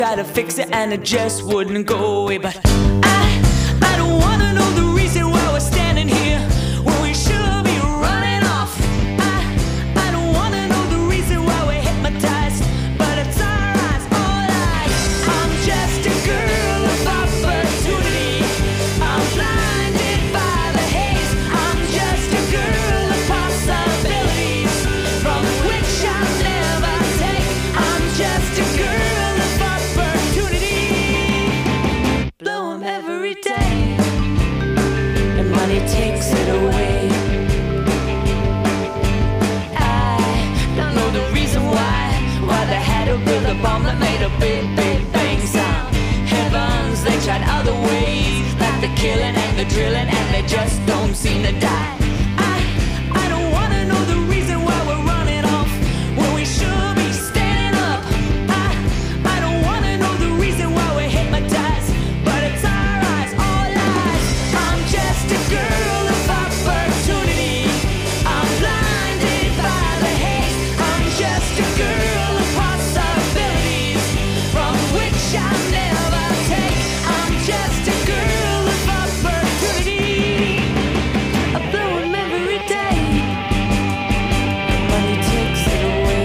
Try to fix it and it just wouldn't go away. But I don't wanna know the reason why we're standing here when we should be running off. I don't wanna know the reason why we're hypnotized, but it's our eyes, all eyes. I'm just a girl of opportunity. I'm blinded by the haze. I'm just a girl of possibilities from which I'll never take. I'm just a girl of opportunity. Blow 'em every day, and money takes it away. I don't know the reason why they had to build a bomb that made a big, big bang sound. Heavens, they tried other ways, like the killing and the drilling, and they just don't seem to die. I don't wanna know the reason why we're running off when we should be standing up. I don't wanna know the reason why we're hypnotized, but it's our eyes, all eyes. I'm just a girl of opportunity. I'm blinded by the haze. I'm just a girl of possibilities from which I'll never take. I'm just a girl of opportunity. I blow 'em every day. Money takes it away.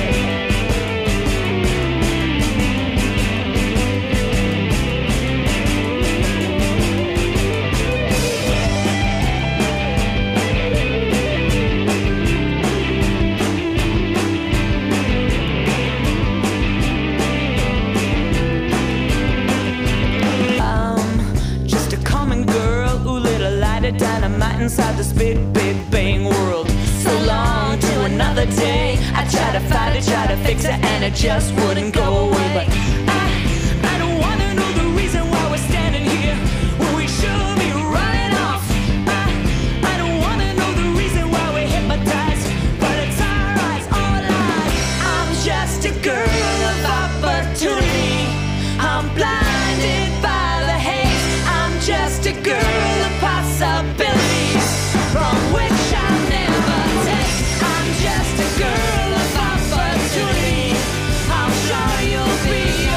Just a common girl who lit a light of dynamite inside this big, big bang world. So long to another day. I tried to fight it, tried to fix it, and it just wouldn't go away. But I don't wanna know the reason why we're standing here when we should be running off. I don't wanna know the reason why we're hypnotized, but it's our eyes, all eyes. I'm just a girl of opportunity. I'm blinded by the haze. I'm just a girl of possibilities from which I'll never take. I'm just a girl of opportunity. I'm sure you'll be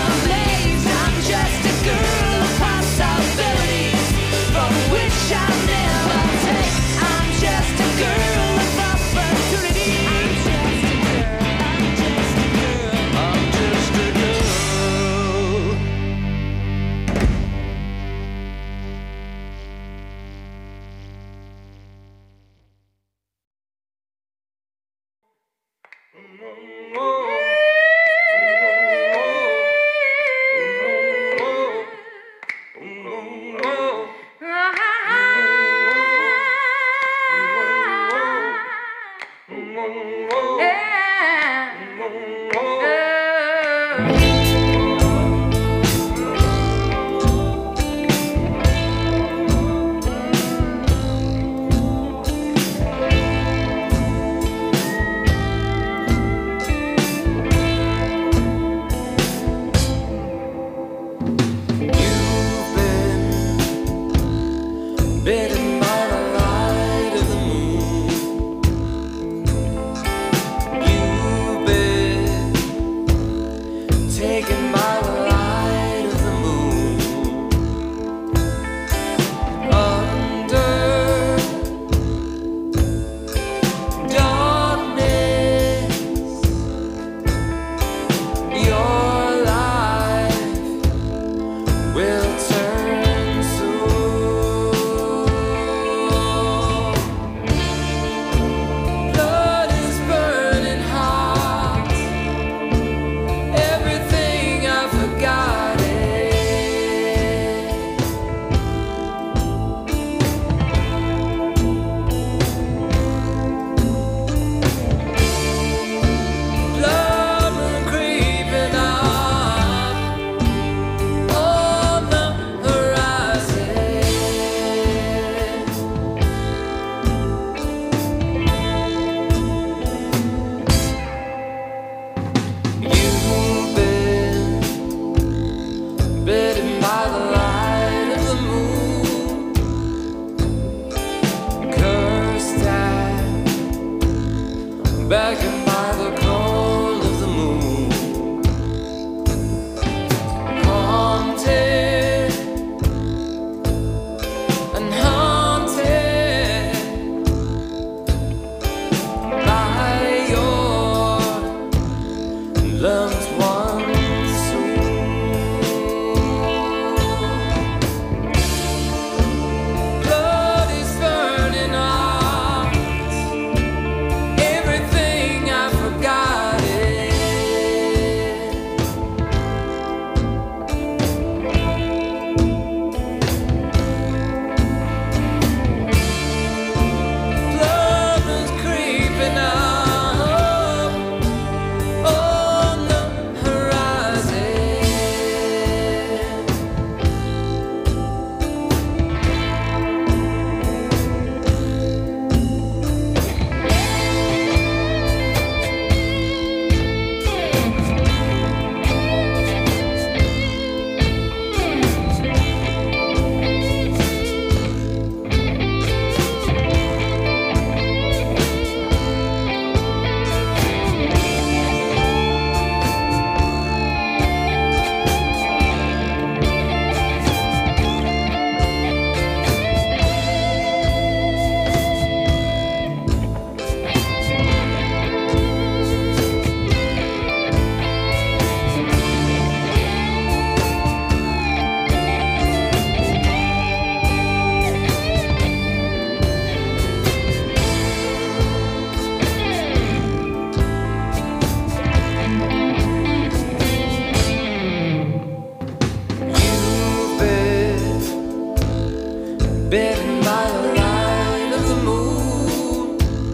bitten by the light of the moon.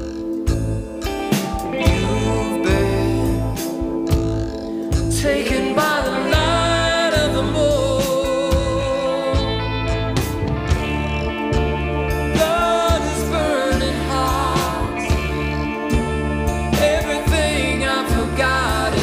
You've been taken by the light of the moon. Blood is burning hot. Everything I've forgotten.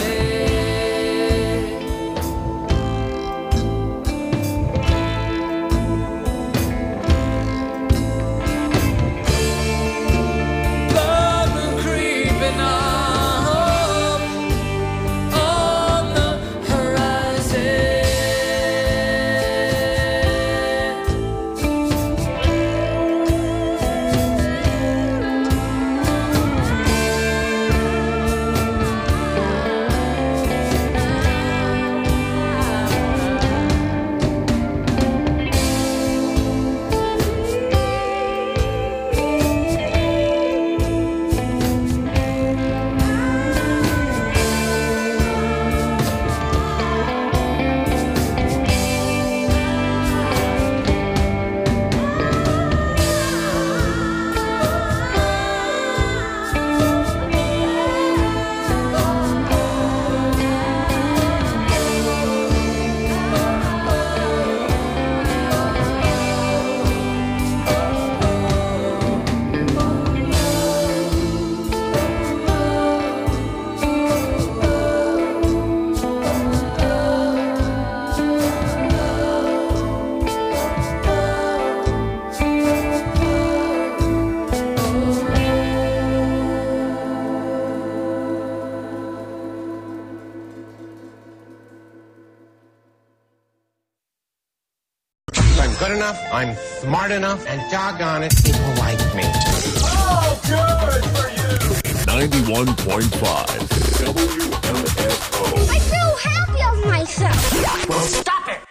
Good enough, I'm smart enough, and doggone it, people like me. Oh, good for you! 91.5 WMFO. I feel happy of myself. Well, stop it!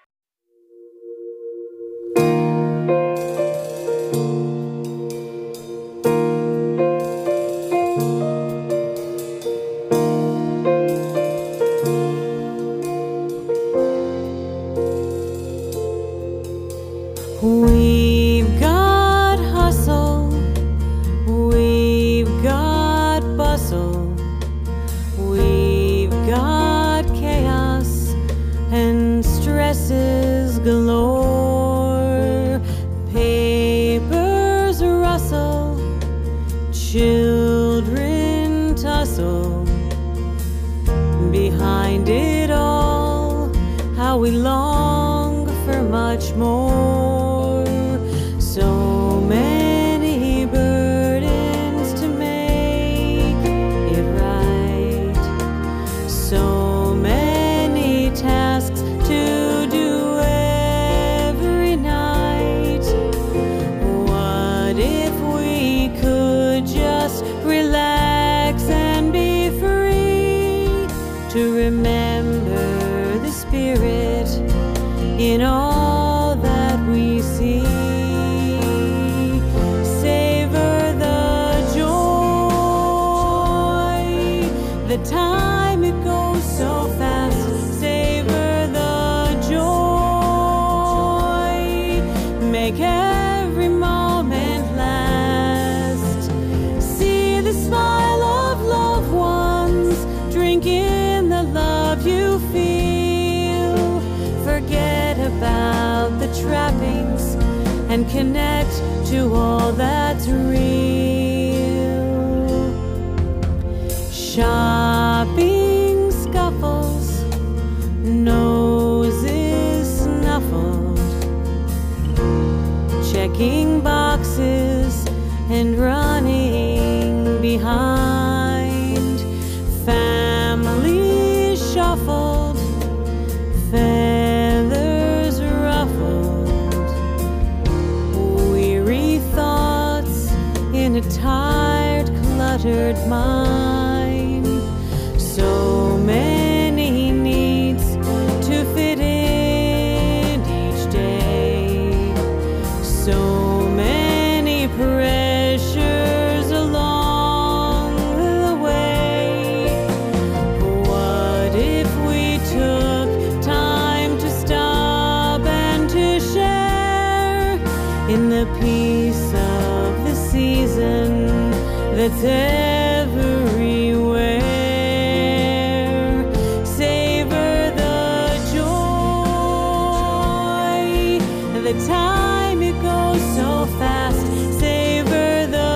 We've got hustle, we've got bustle, we've got chaos and stresses galore. Papers rustle, children tussle. Behind it all, how we long for much more. So many burdens to make it right. So many tasks to do every night. What if we could just relax and be free to remember the spirit in all that we see? The time it goes so fast, savor the joy, make every moment last. See the smile of loved ones, drink in the love you feel. Forget about the trappings and connect to all that's real. Shopping scuffles, noses snuffled, checking boxes and running behind. Families shuffled, feathers ruffled, weary thoughts in a tired, cluttered mind. the peace of the season that's everywhere. Savor the joy, the time it goes so fast. Savor the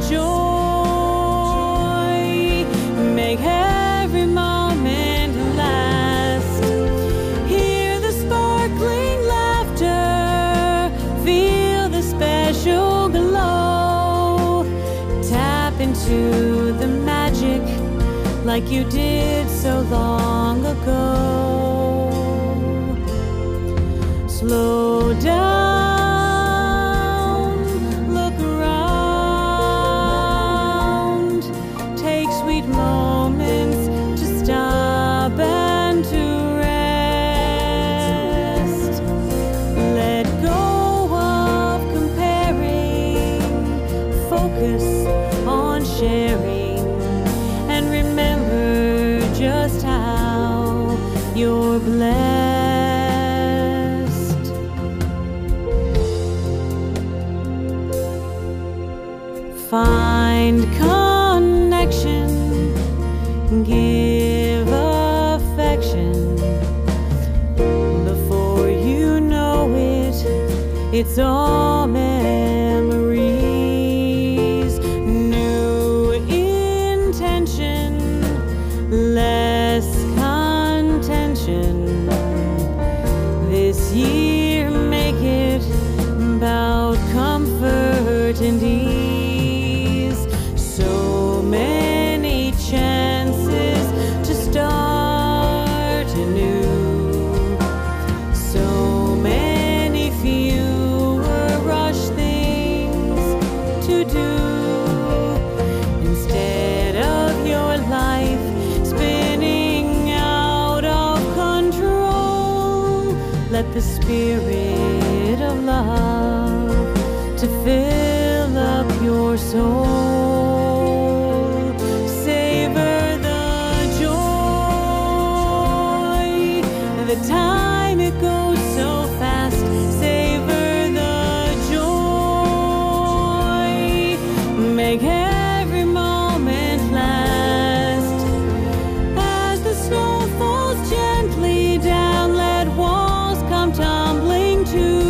joy, make every moment last. Hear the sparkling laughter, feel the special glow. Tap into the magic like you did so long ago. Slow down, look around, take sweet moments to stop and to rest. Let go of comparing, focus on sharing, and remember just how you're blessed. Find connection, give affection. Before you know it, it's all memories. New intention, less contention. This year, make it about comfort and ease. So many chances to start anew. So many fewer rush things to do. Instead of your life spinning out of control, let the spirit of love to fill up your soul. Savor the joy, the time it goes so fast. Savor the joy, make every moment last. As the snow falls gently down, let walls come tumbling too.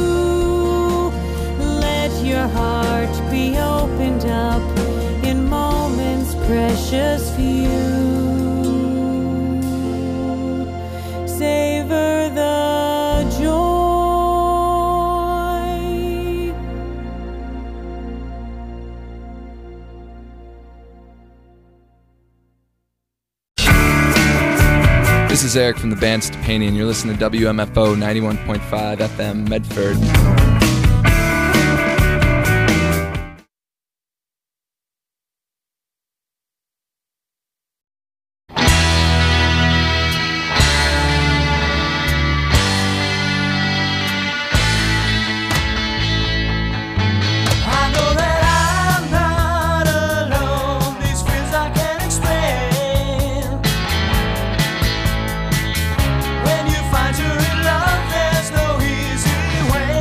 Let your heart be opened up in moments precious for you. Savor the joy. This is Eric from the band Stepani, and you're listening to WMFO 91.5 FM Medford. When you find you're in love, there's no easy way.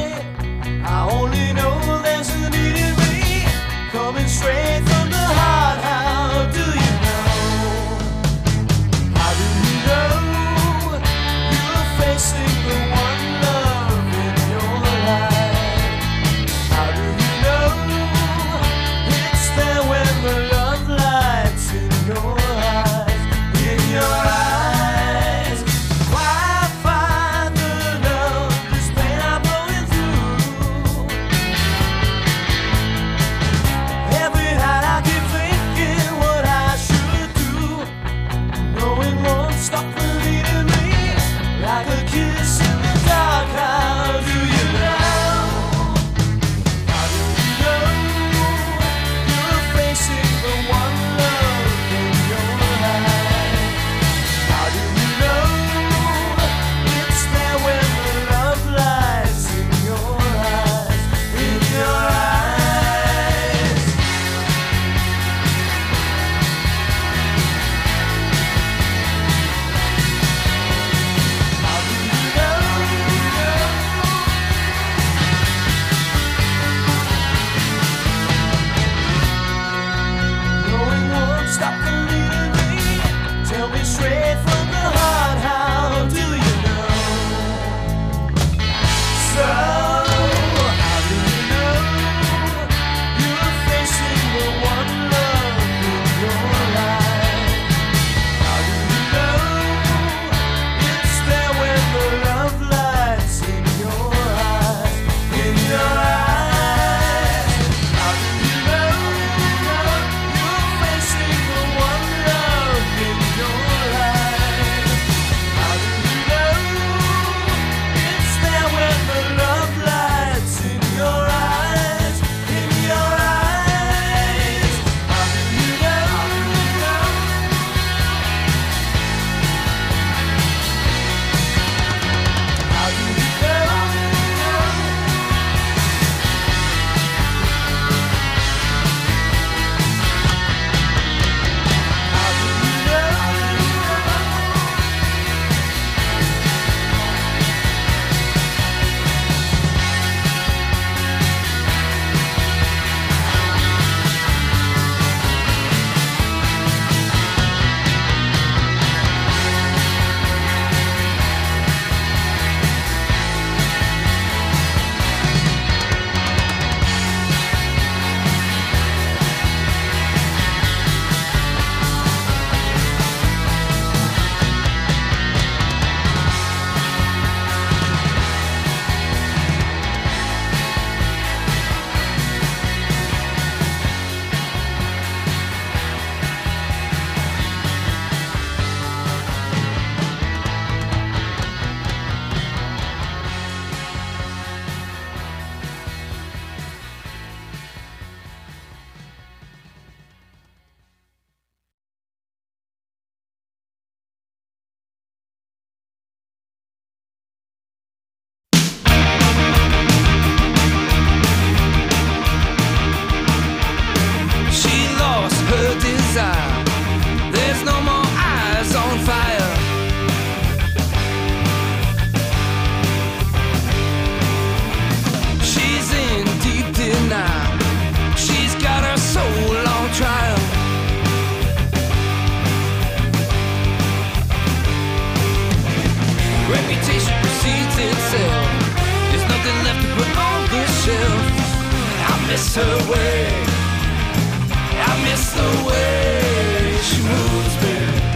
reputation precedes itself. There's nothing left to put on the shelf. I miss her way. I miss the way she moves me.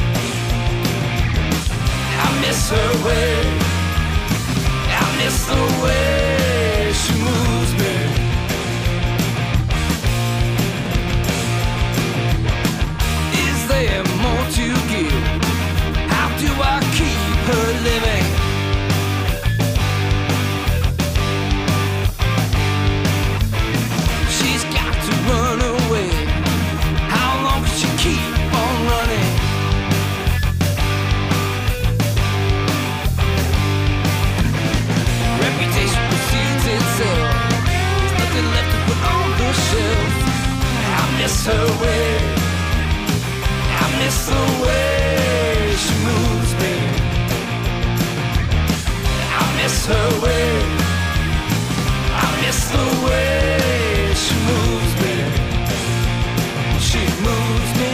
I miss her way. I miss the way she moves me. Is there more to give? How do I keep her living? She's got to run away. How long can she keep on running? Reputation precedes itself. There's nothing left to put on the shelf. I miss her way. I miss the way she moves me. I miss her way. I miss the way she moves me. She moves me.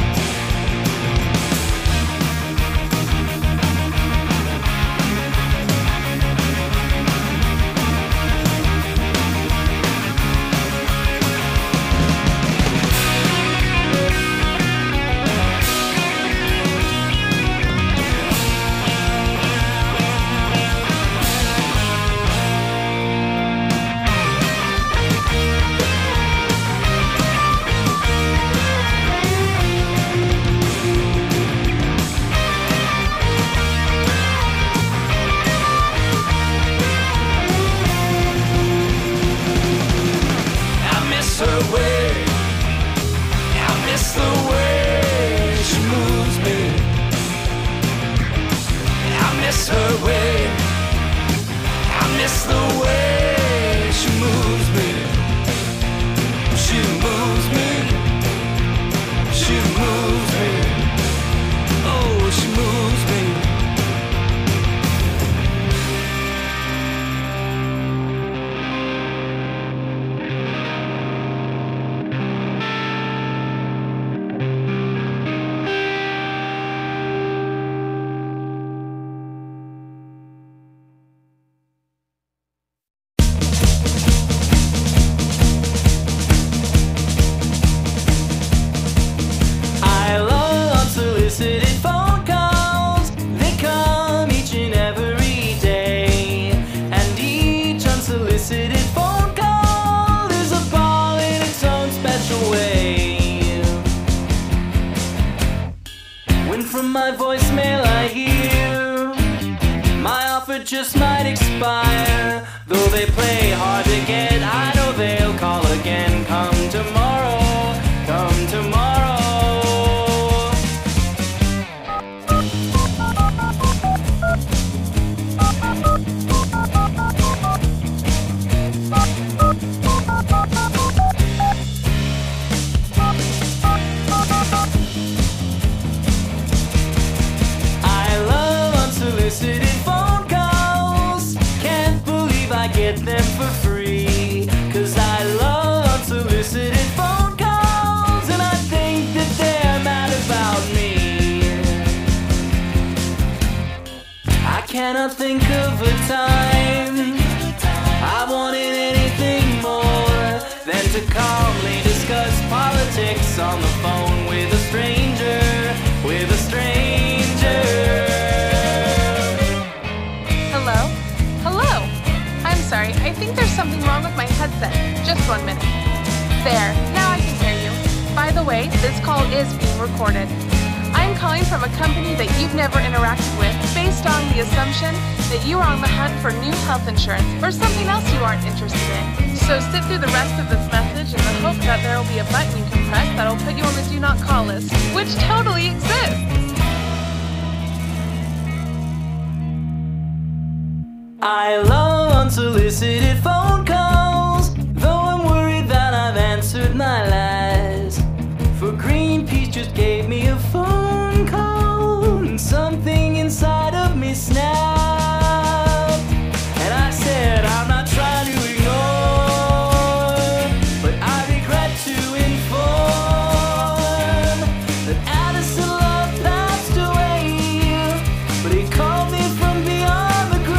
Just might expire. Though they play hard to get, I know they'll call again. Come tomorrow, come tomorrow. I love unsolicited phone calls. Can't believe I get them for free. 'Cause I love unsolicited phone calls. And I think that they're mad about me. I cannot think of a time I wanted anything more than to calmly discuss politics on the phone with a stranger, with a stranger. Hello? Hello? I'm sorry, I think there's something wrong with my headset. Just 1 minute. There, now I can hear you. By the way, this call is being recorded. I'm calling from a company that you've never interacted with based on the assumption that you are on the hunt for new health insurance or something else you aren't interested in. So sit through the rest of this message in the hope that there will be a button you can press that will put you on the do not call list, which totally exists. I love unsolicited phone calls, though I'm worried that I've answered my lies. For Greenpeace just gave me a phone call, and something inside of me snapped. And I said, I'm not trying to ignore, but I regret to inform that Addison Love passed away. But he called me from beyond the grave.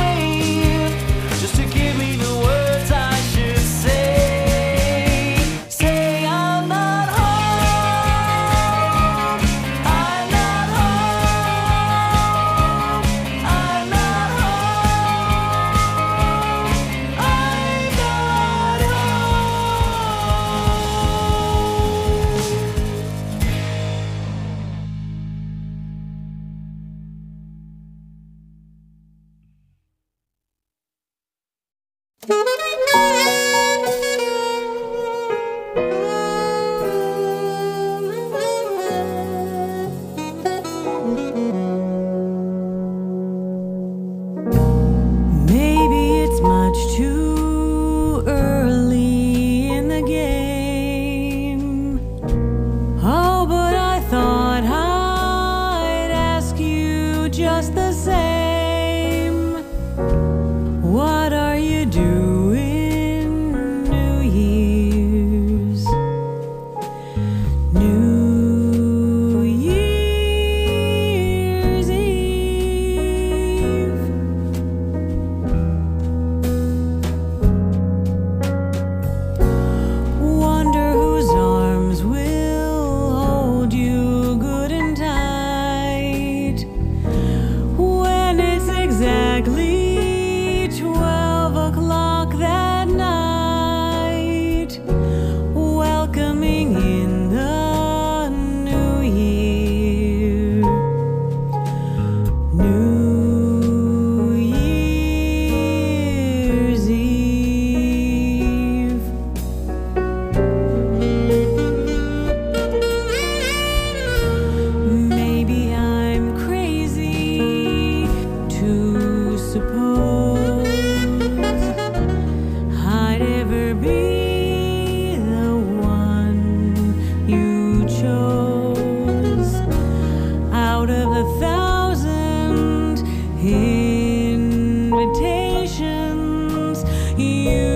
invitations you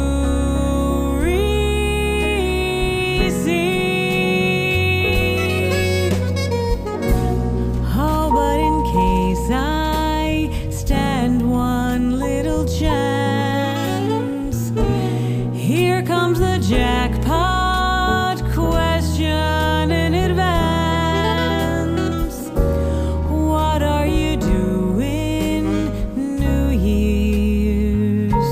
receive. Oh, but in case I stand one little chance, here comes the jackpot question in advance. What are you doing New Year's?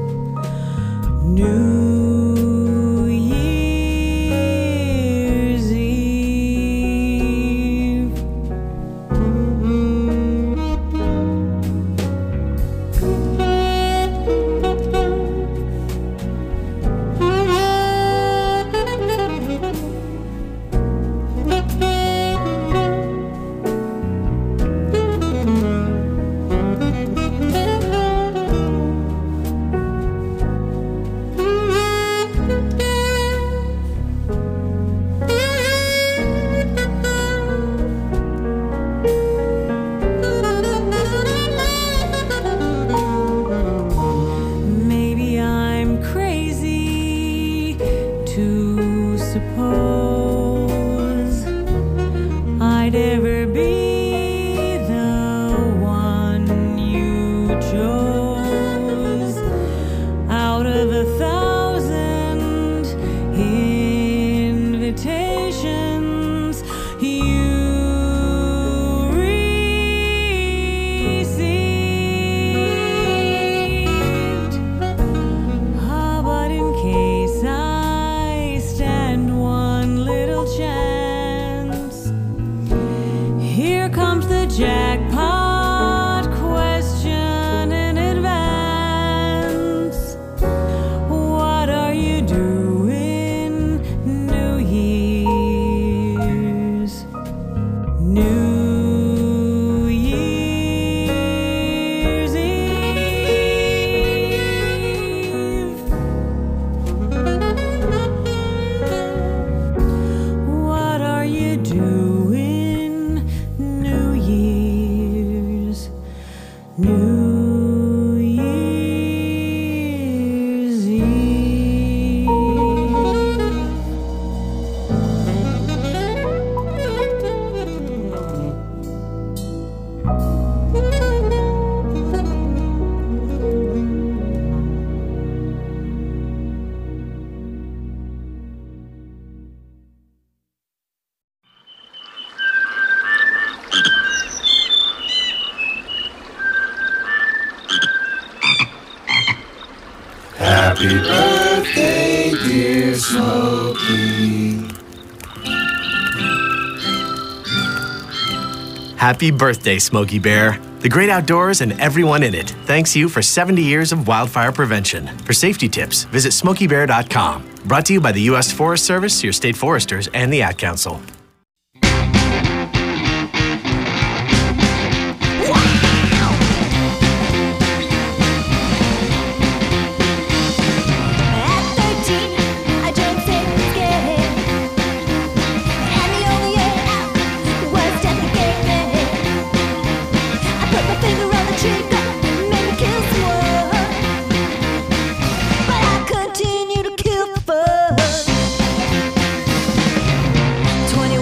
New Year's Eve. Maybe I'm crazy to suppose I'd ever be the one you chose. Out of 1,000 invitations you received. Ah, but in case I stand one little chance, here comes the jackpot question in advance. What are you doing New Year's? New Year's Eve. What are you doing New Year's? New Year's Eve. Happy birthday, dear Smokey. Happy birthday, Smokey Bear. The great outdoors and everyone in it thanks you for 70 years of wildfire prevention. For safety tips, visit smokeybear.com. Brought to you by the U.S. Forest Service, your state foresters, and the Ad Council. Continue to kill for fun.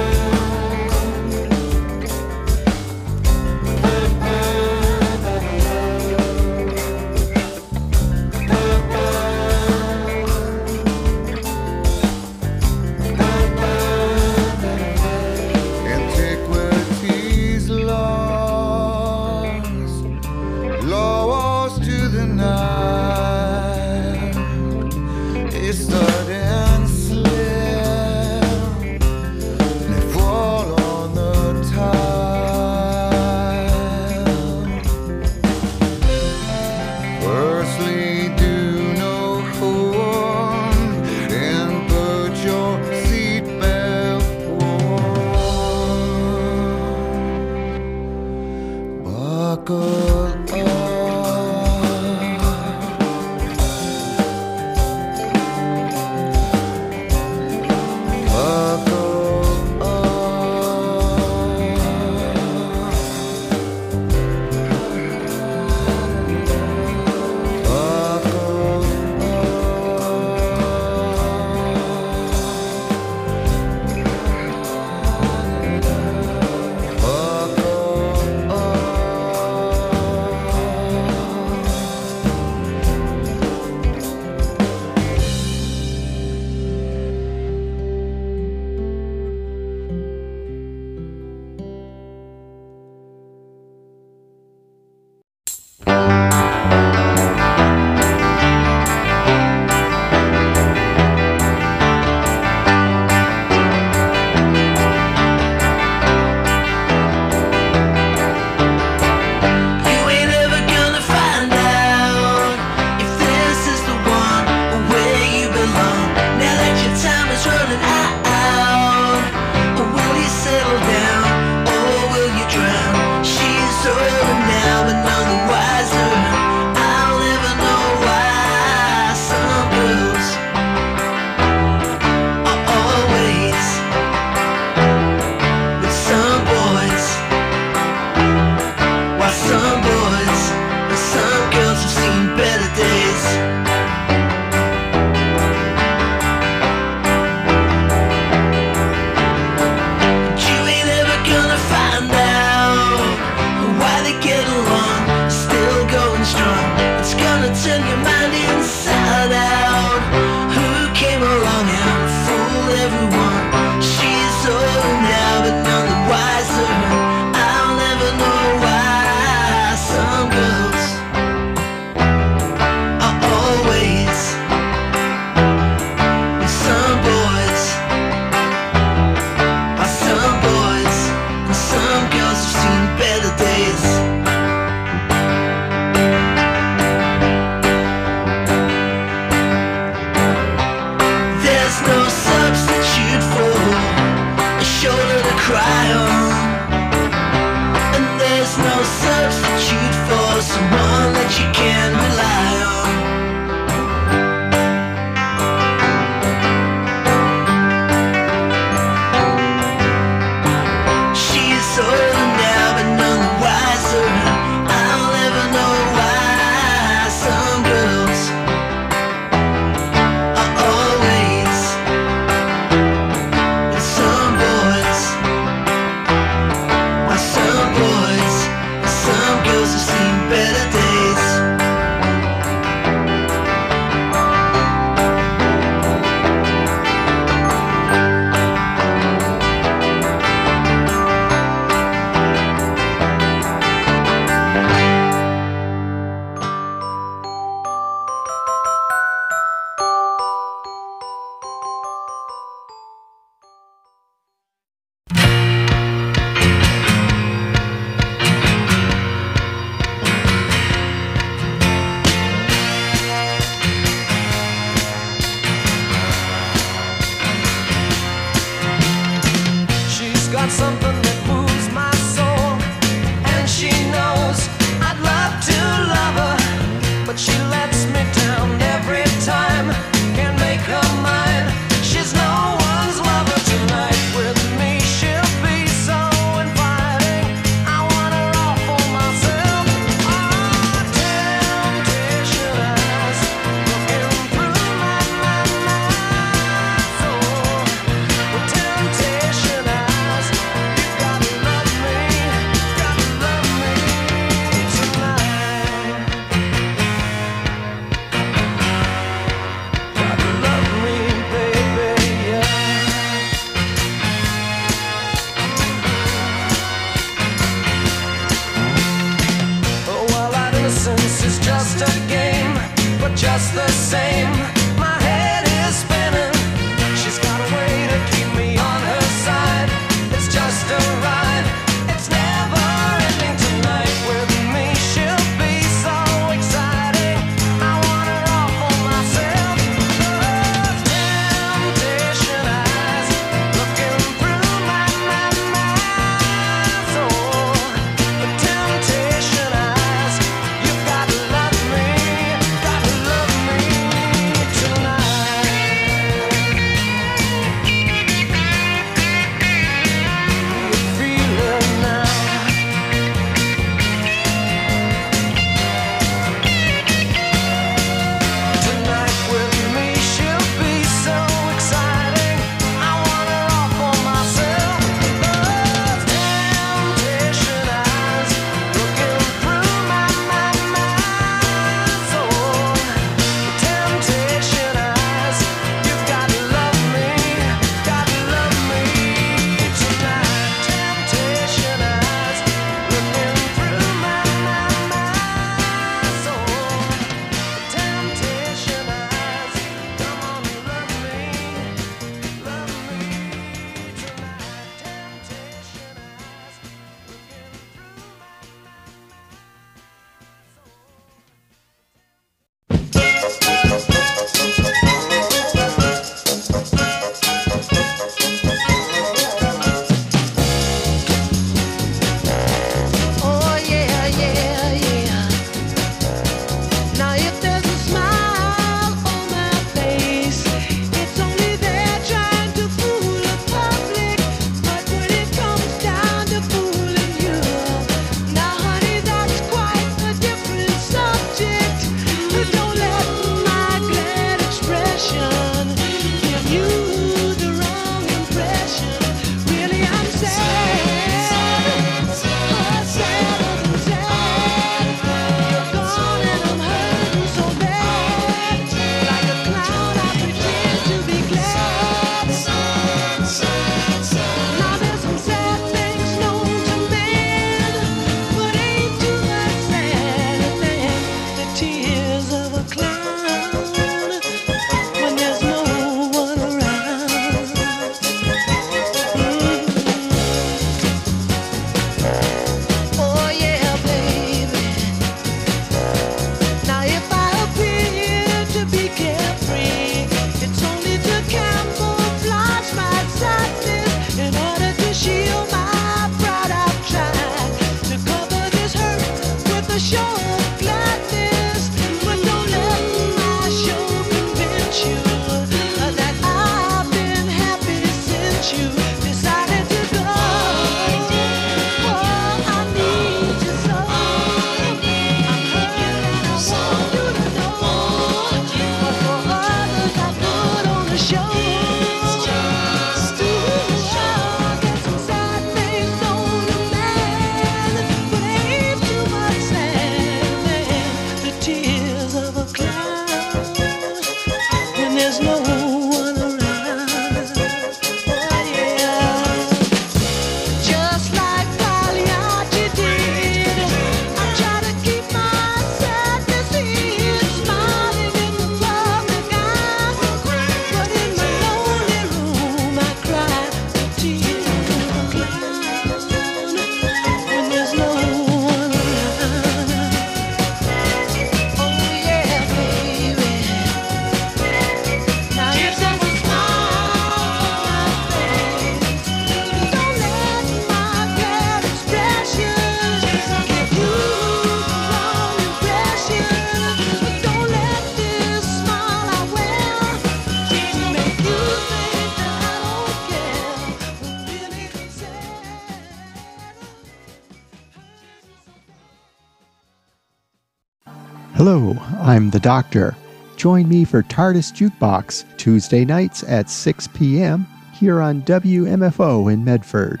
Hello, I'm the Doctor. Join me for TARDIS Jukebox, Tuesday nights at 6 p.m. here on WMFO in Medford.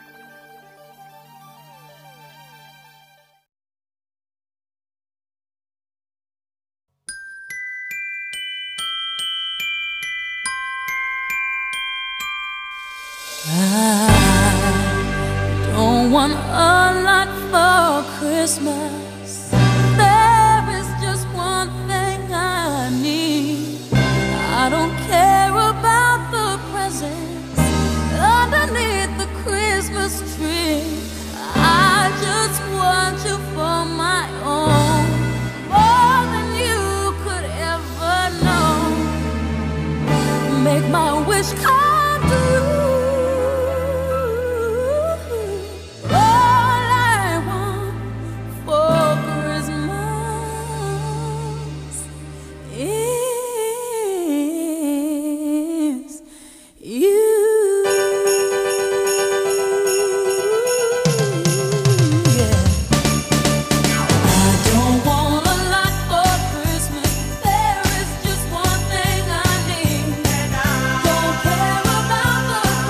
I don't want a lot for Christmas. There is just one thing I need. I don't care about the presents underneath the Christmas tree. I just want you for my own, more than you could ever know. Make my wish come true. Don't care about the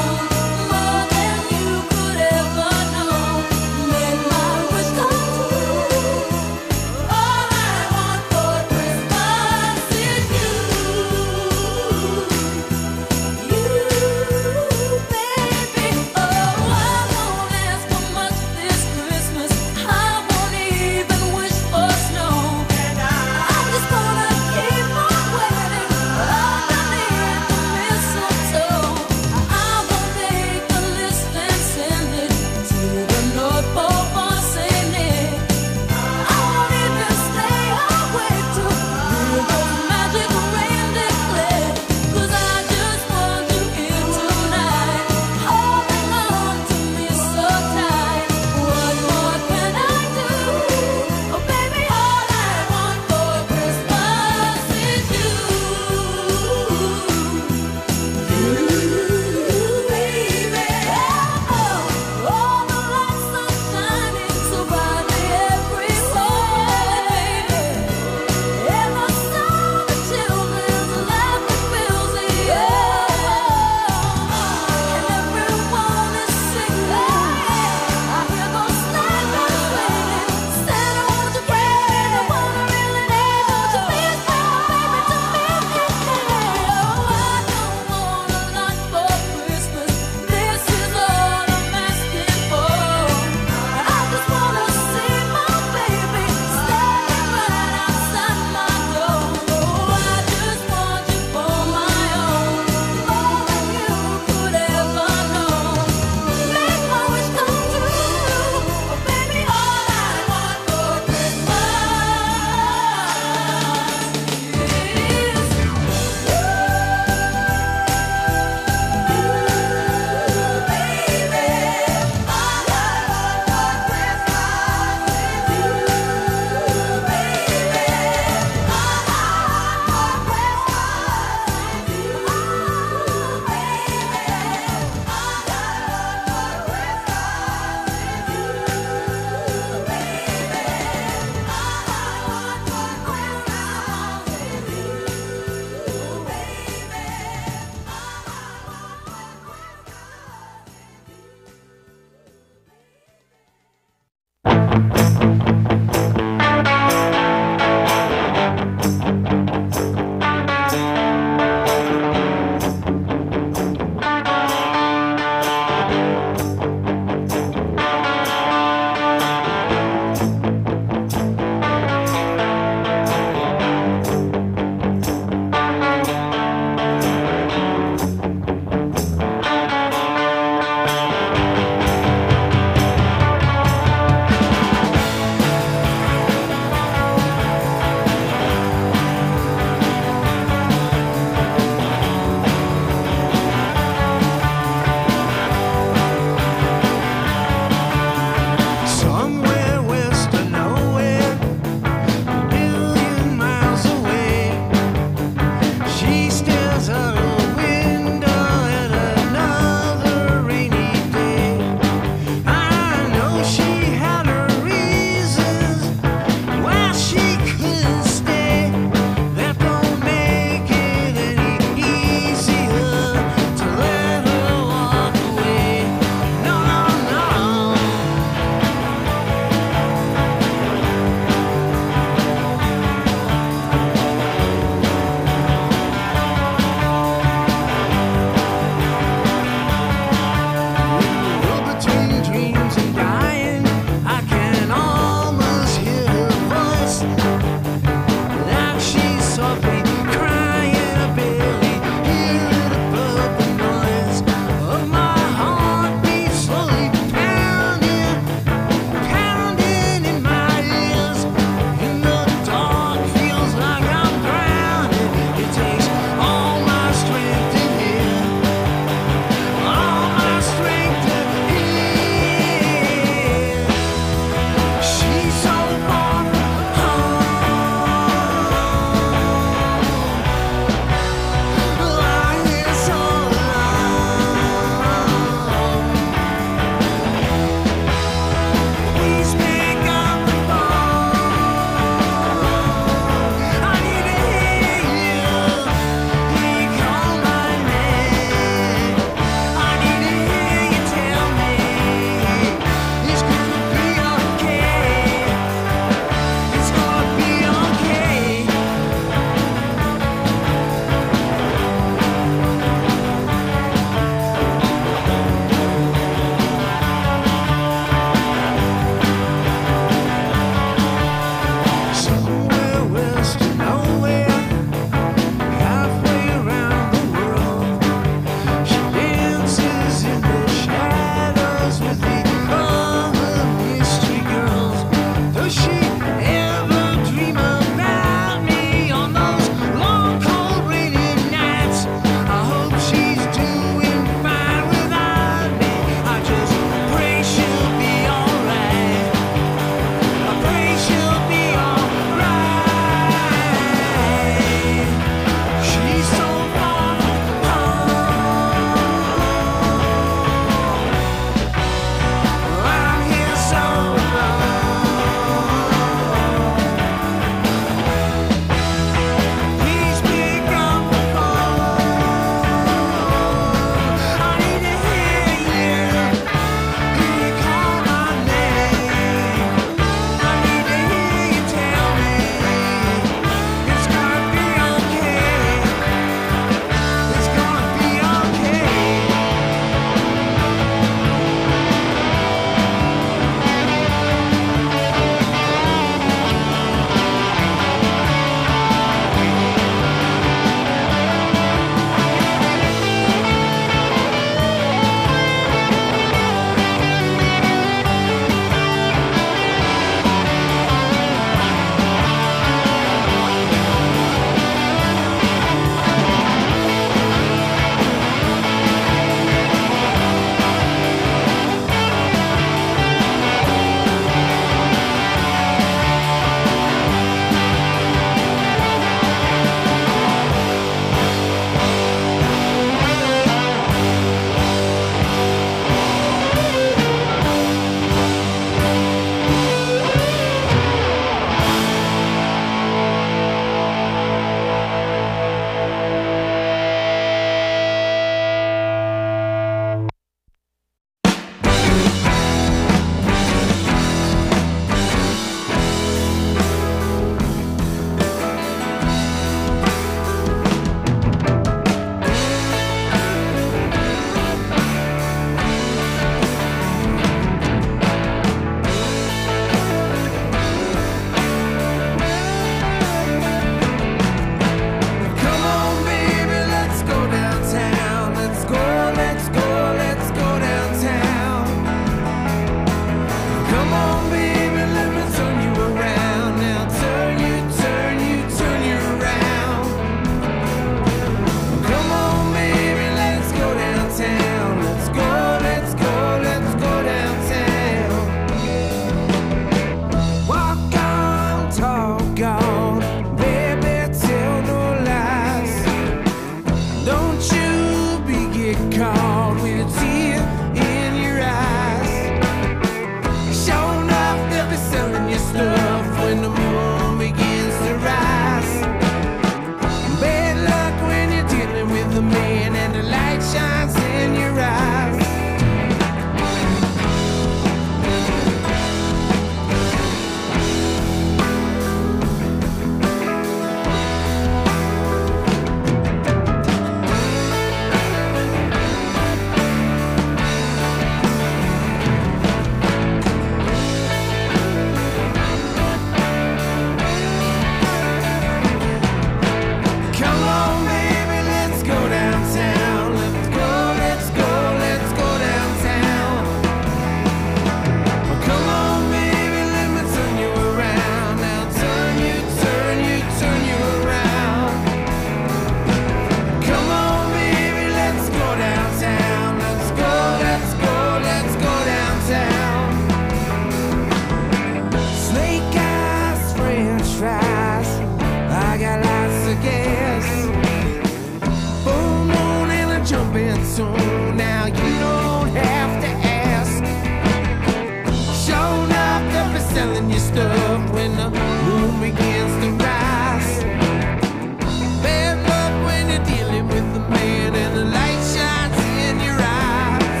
so now you don't have to ask. Showing up, they'll be selling your stuff when the moon begins to rise. Bad luck when you're dealing with the man and the light shines in your eyes.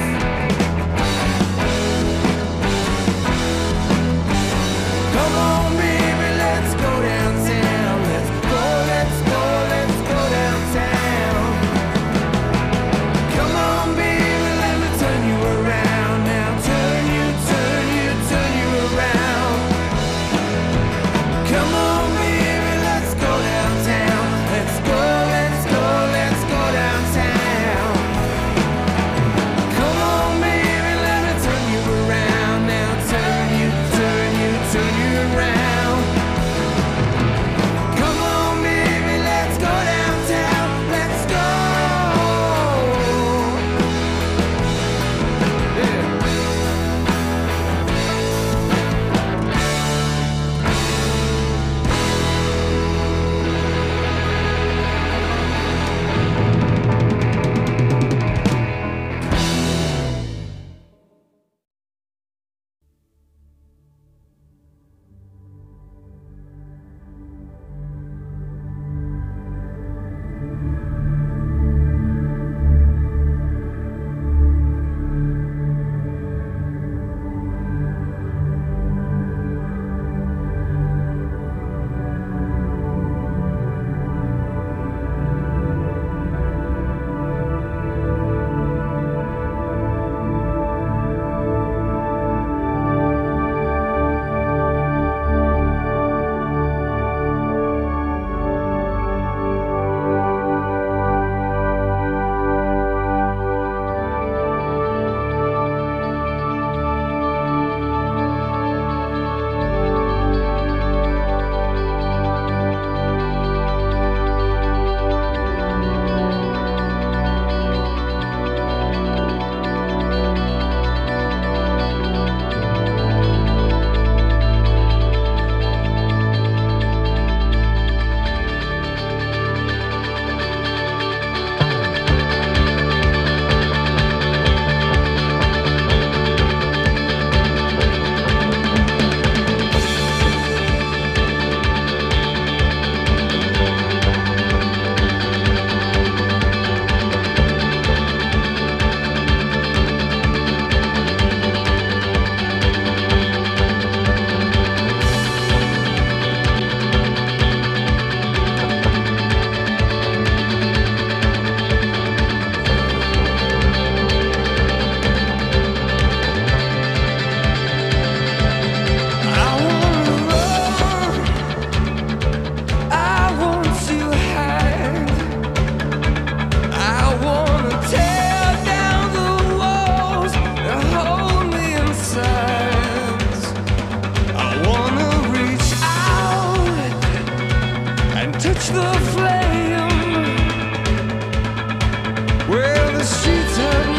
Come on, baby, let's go downtown. Let's go, let's go, let's go downtown. Come on, baby, let me turn you around now. Turn you, turn you, turn you around. Come on, baby, let's go downtown. Let's go, let's go, let's go downtown. Come on, baby, let me turn you around now. Turn you, turn you, turn you around. Come on, baby, let's go downtown. Let's go. Touch the flame where the streets have